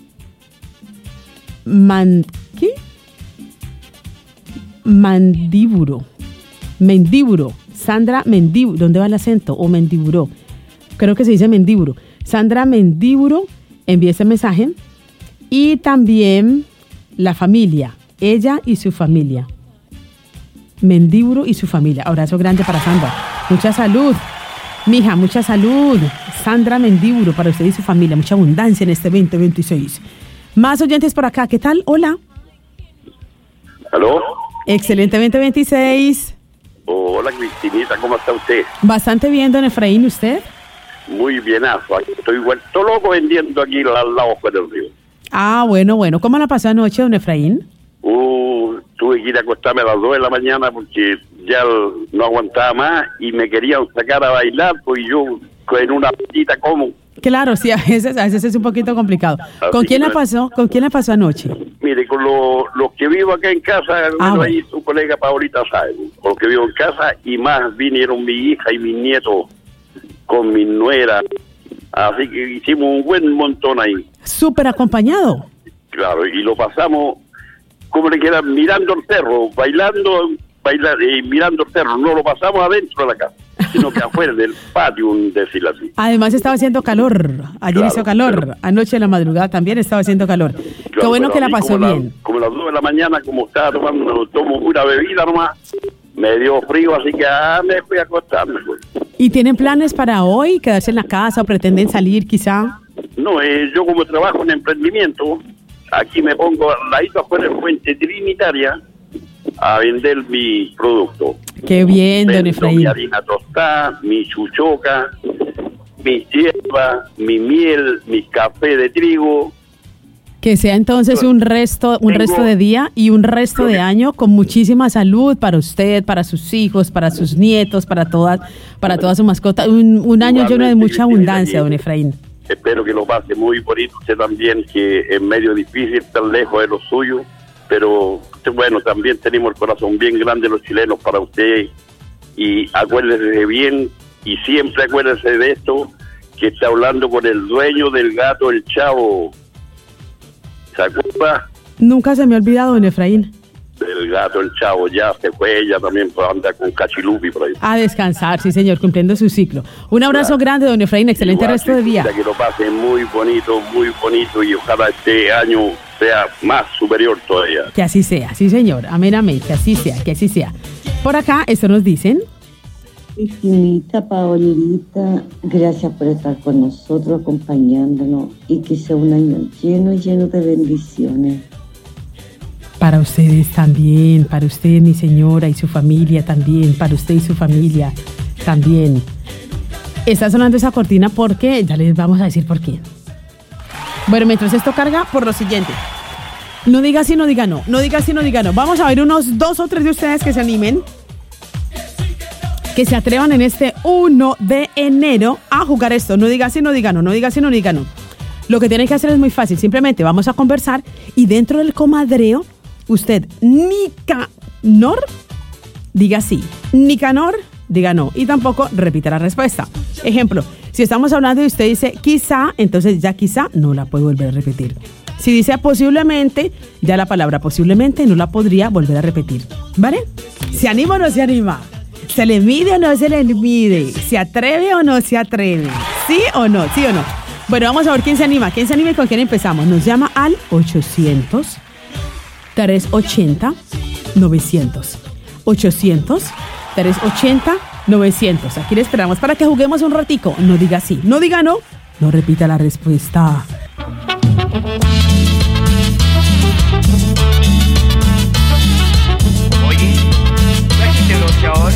Mendiburo. Sandra Mendiburo. ¿Dónde va el acento? O Mendiburo. Creo que se dice Mendiburo. Sandra Mendiburo envía ese mensaje. Y también la familia. Ella y su familia. Mendiburo y su familia. Abrazo grande para Sandra. Mucha salud. Mija, mucha salud. Sandra Mendiburo para usted y su familia. Mucha abundancia en este 2026. Más oyentes por acá. ¿Qué tal? Hola. ¿Aló? Excelente 2026. Hola, Cristinita, ¿cómo está usted? Bastante bien, don Efraín, ¿usted? Muy bienazo, aquí estoy vuelto loco vendiendo aquí al lado del río. Ah, bueno. ¿Cómo la pasó anoche, don Efraín? Tuve que ir a acostarme a las 2 de la mañana porque ya no aguantaba más y me querían sacar a bailar, pues yo en una patita como. Claro, sí, a veces es un poquito complicado. ¿Con quién la pasó? ¿Con quién la pasó anoche? Mire, con los que vivo acá en casa, ahí su colega Paulita sabe, con los que vivo en casa y más vinieron mi hija y mi nieto con mi nuera, así que hicimos un buen montón ahí. Súper acompañado. Claro, y lo pasamos, como le quieran, mirando el cerro, bailando y mirando el cerro, no lo pasamos adentro de la casa, sino que afuera del patio, decirlo así. Además estaba haciendo calor, ayer hizo calor, anoche en la madrugada también estaba haciendo calor. Qué bueno que la pasó bien. Como a las 2 de la mañana, como estaba tomo pura bebida nomás, me dio frío, así que me fui a acostarme. Pues. ¿Y tienen planes para hoy, quedarse en la casa o pretenden salir quizá? No, yo como trabajo en emprendimiento, aquí me pongo al ladito afuera del puente Trinitaria, a vender mi producto. Qué bien, don Vendo Efraín. mi harina tostada, mi chuchoca, mi hierba, mi miel, mi café de trigo. Que sea entonces un resto de día y un resto de año con muchísima salud para usted, para sus hijos, para sus nietos, para toda su mascota. Un año lleno de mucha abundancia, don Efraín. Espero que lo pase muy bonito usted también, que es medio difícil, tan lejos de lo suyo, pero bueno, también tenemos el corazón bien grande los chilenos para usted, y acuérdese bien, y siempre acuérdese de esto, que está hablando con el dueño del gato, el Chavo. ¿Se acuerda? Nunca se me ha olvidado, don Efraín. Del gato, el Chavo, ya se fue, ella también anda con Cachilupi por ahí. A descansar, sí señor, cumpliendo su ciclo. Un abrazo grande, don Efraín, excelente Igual, resto de día. Que lo pase muy bonito, y ojalá este año sea más superior todavía. Que así sea, sí señor, amén, amén, que así sea, que así sea. Por acá, esto nos dicen. Cristinita, Paolita, gracias por estar con nosotros, acompañándonos, y que sea un año lleno de bendiciones. Para ustedes también, para usted, mi señora, y su familia también, para usted y su familia también. Está sonando esa cortina porque, ya les vamos a decir por qué. Bueno, mientras esto carga, por lo siguiente. No diga sí, no diga no. No diga sí, no diga no. Vamos a ver unos 2 o 3 de ustedes que se animen, que se atrevan en este 1 de enero a jugar esto. No diga sí, no diga no. No diga sí, no diga no. Lo que tienen que hacer es muy fácil. Simplemente vamos a conversar y dentro del comadreo, usted, Nicanor, diga sí. Nicanor, diga no. Y tampoco repita la respuesta. Ejemplo, si estamos hablando y usted dice quizá, entonces ya quizá no la puede volver a repetir. Si dice posiblemente, ya la palabra posiblemente no la podría volver a repetir. ¿Vale? ¿Se anima o no se anima? ¿Se le mide o no se le mide? ¿Se atreve o no se atreve? ¿Sí o no? ¿Sí o no? Bueno, vamos a ver quién se anima. ¿Quién se anima y con quién empezamos? Nos llama al 800-380-900. 800-380-900. Aquí le esperamos para que juguemos un ratico. No diga sí, no diga no, no repita la respuesta. Oye, trajiste bloqueador.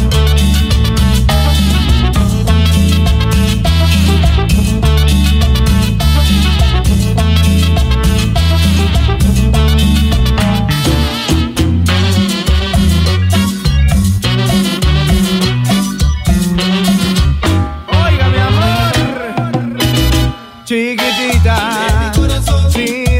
Chiquitita,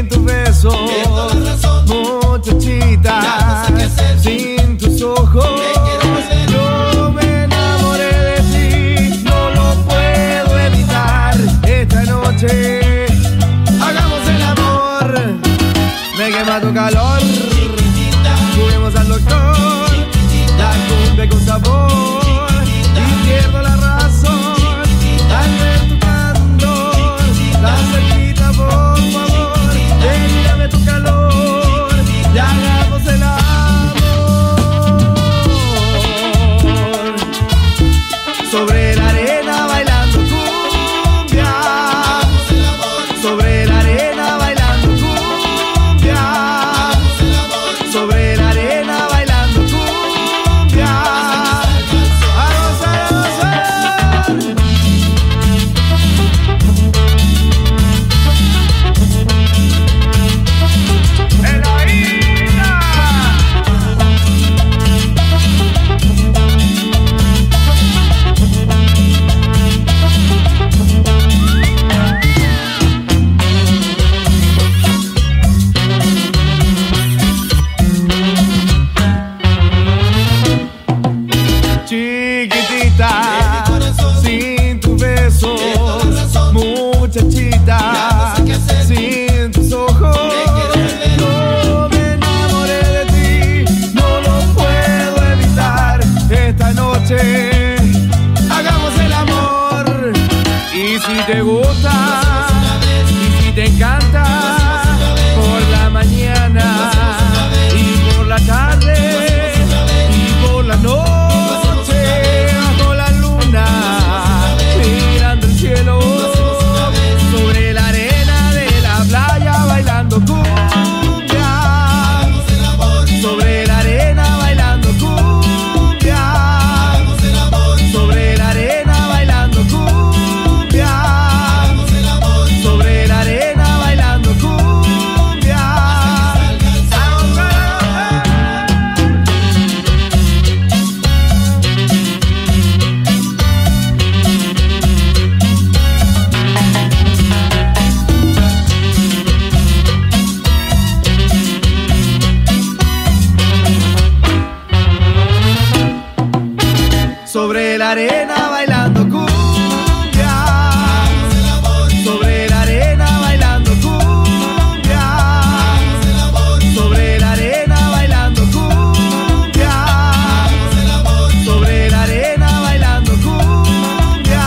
sobre la arena bailando cumbia, sobre la arena bailando cumbia, sobre la arena bailando cumbia, sobre la arena bailando cumbia.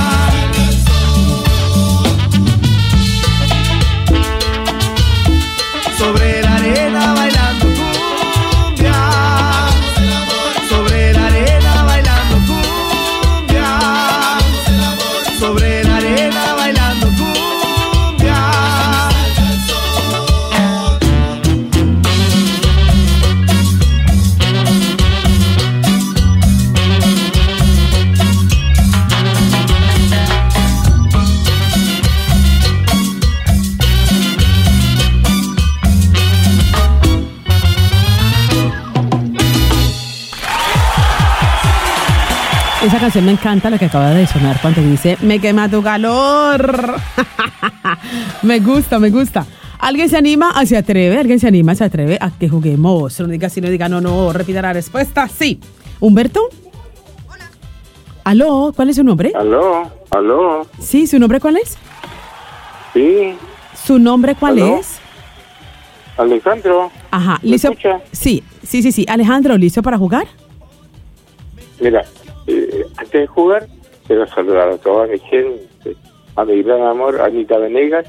Sobre la arena bailando cumbia, sobre la arena bailando cumbia, sobre la arena bailando cumbia. Esa canción me encanta, la que acaba de sonar cuando dice me quema tu calor. Me gusta, me gusta. ¿Alguien se anima? ¿Se atreve? ¿Alguien se anima? ¿Se atreve a que juguemos? No diga sí, no diga no, no. Repita la respuesta. Sí. ¿Humberto? Hola. ¿Aló? ¿Cuál es su nombre? Aló, aló. Sí, ¿su nombre cuál es? Sí. ¿Su nombre cuál ¿Aló? es? Alejandro. Ajá, ¿Me listo. escucha? Sí. Alejandro, ¿listo para jugar? Mira, antes de jugar, quiero saludar a toda mi gente, a mi gran amor, Anita Venegas,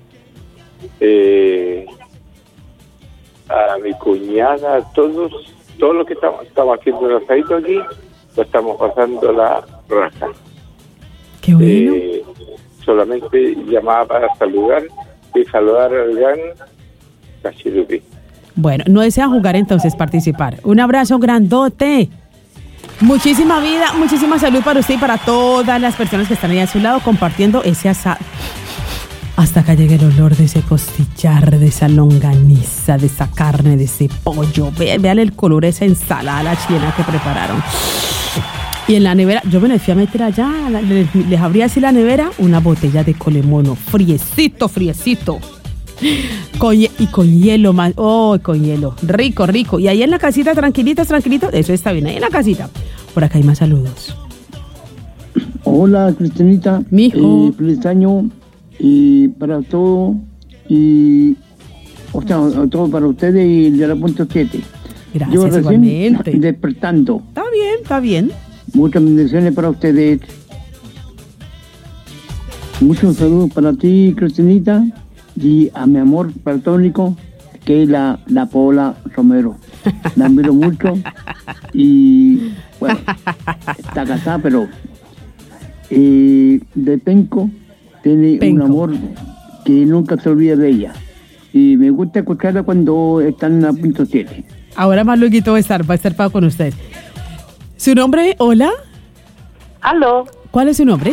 a mi cuñada, a todos los que estamos haciendo el asadito aquí, lo estamos pasando la raja. Qué bueno. Solamente llamaba para saludar y saludar al gran Cachirupi. Bueno, no desea jugar entonces, participar. Un abrazo grandote. Muchísima vida, muchísima salud para usted y para todas las personas que están ahí a su lado compartiendo ese asado. Hasta acá llegue el olor de ese costillar, de esa longaniza, de esa carne, de ese pollo. Vean el color de esa ensalada, la chilena que prepararon. Y en la nevera, yo me le fui a meter allá, les abrí así la nevera, una botella de colemono, friecito. Con hielo más, con hielo, rico. Y ahí en la casita, tranquilito, eso está bien, ahí en la casita. Por acá hay más saludos. Hola, Cristinita. Mijo. Feliz año y para todo, y todo para ustedes y de la punto 7. Gracias, yo recién igualmente. Despertando. Está bien. Muchas bendiciones para ustedes. Muchos saludos para ti, Cristinita. Y a mi amor platónico, que es la Paola Romero. La admiro mucho y, bueno, está casada, pero de Penco tiene un amor que nunca se olvida de ella. Y me gusta escucharla cuando están a punto 7. Ahora más luego va a estar pago con ustedes. ¿Su nombre? Hola. Aló. ¿Cuál es su nombre?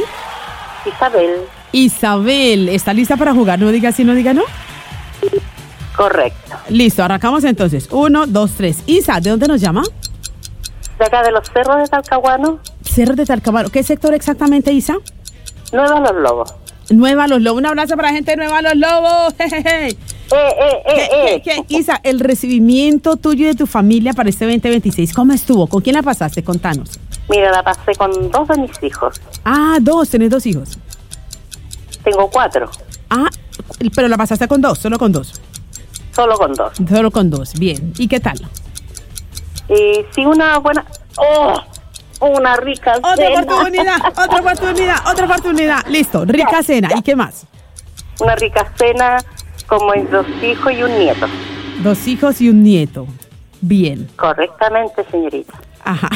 Isabel, ¿está lista para jugar? No diga sí, no diga no. Correcto. Listo, arrancamos entonces. 1, 2, 3. Isa, ¿de dónde nos llama? De acá de los Cerros de Talcahuano. Cerros de Talcahuano. ¿Qué sector exactamente, Isa? Nueva Los Lobos. Nueva Los Lobos. Un abrazo para la gente de Nueva Los Lobos. ¿Qué, Isa, el recibimiento tuyo y de tu familia para este 2026, ¿cómo estuvo? ¿Con quién la pasaste? Contanos. Mira, la pasé con 2 de mis hijos. Ah, 2, tenés 2 hijos. Tengo 4. Ah, pero la pasaste con 2, solo con 2. Solo con 2. Solo con 2, bien. ¿Y qué tal? Sí, una buena... una rica cena. Otra oportunidad. Listo, rica cena. ¿Y qué más? Una rica cena con mis 2 hijos y un nieto. 2 hijos y un nieto. Bien. Correctamente, señorita. Ajá.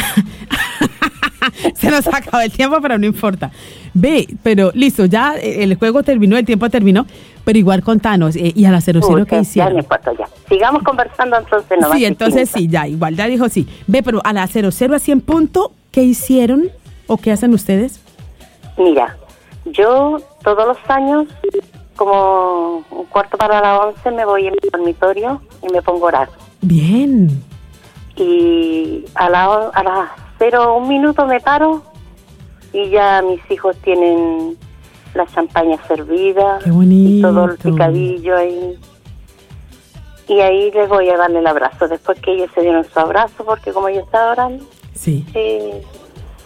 Se nos acabó el tiempo, pero no importa. Ve, pero listo, ya el juego terminó, el tiempo terminó, pero igual contanos, y a la 00 que hicieron. Ya me importa, ya. Sigamos conversando entonces. No sí, entonces sí, ya, igual, ya dijo sí. Ve, pero a la 00 así en punto, ¿qué hicieron o qué hacen ustedes? Mira, yo todos los años, como 11:15, me voy en mi dormitorio y me pongo a orar. Bien. Y a las 1 minuto me paro y ya mis hijos tienen la champaña servida. Qué bonito. Y todo el picadillo ahí. Y ahí les voy a darle el abrazo después que ellos se dieron su abrazo, porque como yo estaba orando, sí,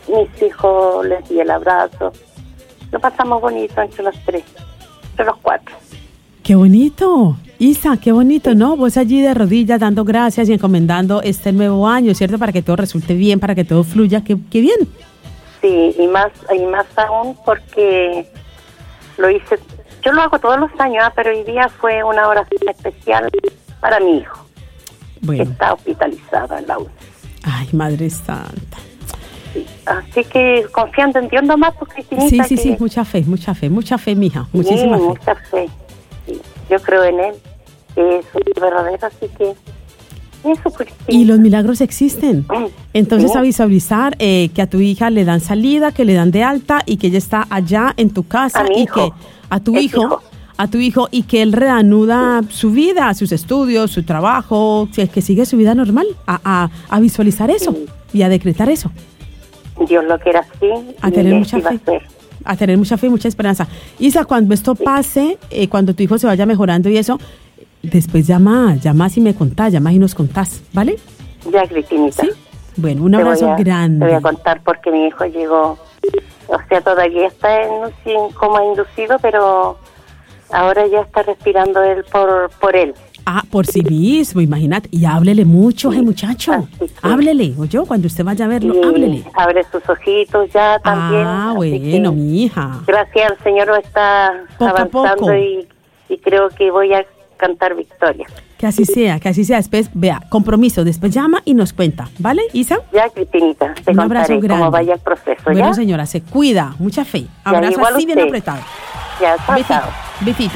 mis hijos les di el abrazo. Lo pasamos bonito entre los tres, entre los cuatro. ¡Qué bonito! Isa, qué bonito, ¿no? Vos allí de rodillas dando gracias y encomendando este nuevo año, ¿cierto? Para que todo resulte bien, para que todo fluya. ¡Qué bien! Sí, y más aún porque lo hice, yo lo hago todos los años, pero hoy día fue una oración especial para mi hijo, que está hospitalizado en la UCI. Ay, Madre Santa. Sí, así que confiando en Dios nomás, pues, Cristinita. Sí, mucha fe, mija, muchísima fe. Mucha fe. Sí, yo creo en él, que es verdadero, así que eso, pues, y los milagros existen. Entonces, a visualizar que a tu hija le dan salida, que le dan de alta y que ella está allá en tu casa y que a tu hijo y que él reanuda su vida, sus estudios, su trabajo, que sigue su vida normal, a visualizar eso y a decretar eso. Dios lo quiera así. A tener mucha fe. A tener mucha fe y mucha esperanza. Isa, cuando esto pase, cuando tu hijo se vaya mejorando y eso, después llamas y me contás, llamas y nos contás, ¿vale? Ya, Cristinita. ¿Sí? Bueno, un abrazo grande. Te voy a contar porque mi hijo llegó, o sea, todavía está en coma inducido, pero ahora ya está respirando él por él. Ah, por sí mismo, imagínate. Y háblele mucho, muchacho. Háblele, o yo, cuando usted vaya a verlo, háblele. Abre sus ojitos ya también. Ah, bueno, mi hija. Gracias al Señor lo está poco avanzando a poco. Y creo que voy a cantar victoria. Que así sea. Después, vea, compromiso, después llama y nos cuenta, ¿vale, Isa? Ya, Cristinita, te un abrazo contaré grande. cómo vaya el proceso, bueno, ¿ya? señora, se cuida, mucha fe. Abrazo igual así bien usted. apretado. Ya, chao. Besito.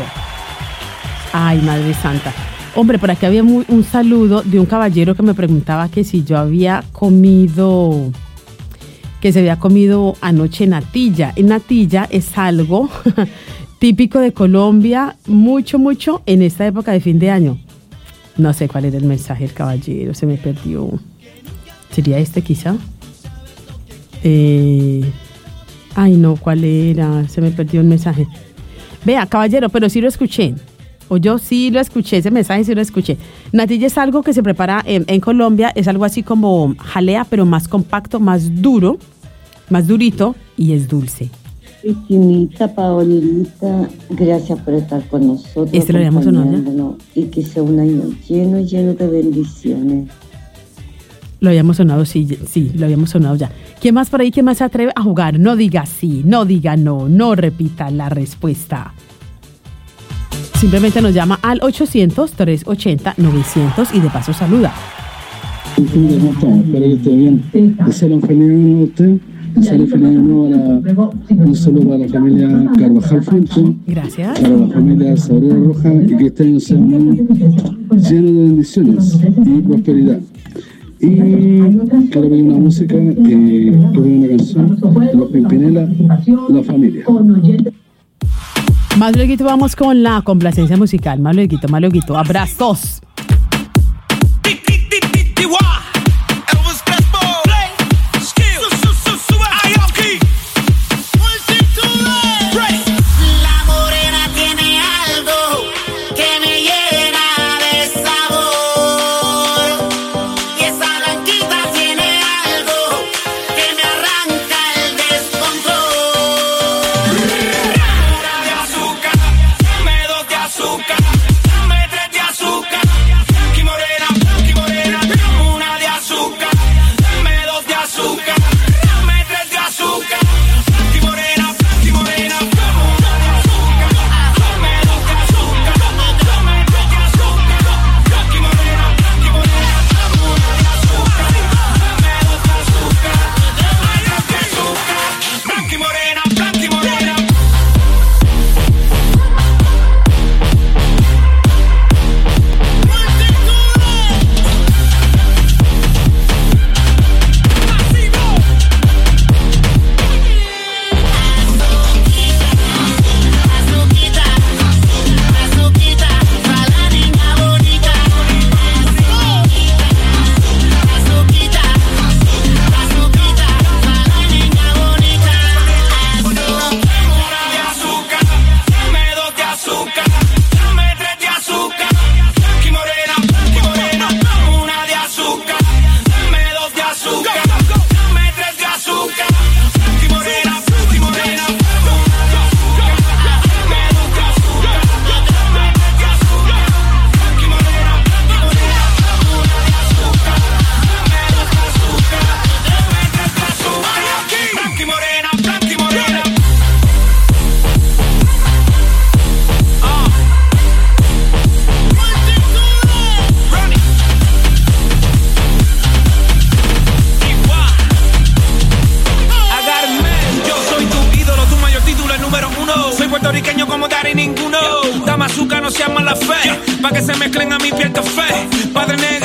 Ay, Madre Santa. Hombre, por aquí había un saludo de un caballero que me preguntaba que si yo había comido, que se había comido anoche natilla. Y natilla es algo típico de Colombia, mucho en esta época de fin de año. No sé cuál era el mensaje del caballero, se me perdió. ¿Sería este quizá? Ay, no, ¿cuál era? Se me perdió el mensaje. Vea, caballero, pero sí lo escuché. O yo sí lo escuché, ese mensaje sí lo escuché. Natilla es algo que se prepara en Colombia, es algo así como jalea, pero más compacto, más duro, más durito y es dulce. Cristinita, Paolita, gracias por estar con nosotros. ¿Este lo habíamos sonado ya? Y que sea un año lleno de bendiciones. Lo habíamos sonado, sí, lo habíamos sonado ya. ¿Quién más por ahí, quién más se atreve a jugar? No diga sí, no diga no repita la respuesta. Simplemente nos llama al 800-380-900 y de paso saluda. ¿Cómo estamos? Espero que esté bien. Desearle un feliz año a usted. Desearle un feliz año un saludo para la familia Carvajal Fuente. Gracias. Para la familia Sabrera Roja y que este año sea un año lleno de bendiciones y prosperidad. Y quiero pedir una música, quiero pedir una canción de los Pimpinela, La Familia. Más luego vamos con la complacencia musical. Más luego, abrazos. La morena tiene algo que me llena de sabor. Y esa blanquita tiene algo que me arranca el descontrol. De azúcar, dame 2 de azúcar, dame 3 de azúcar. Blanqui morena, dame una como Dari ninguno. Dame azúcar, no sea mala fe, pa' que se mezclen a mi piel café. Padre negro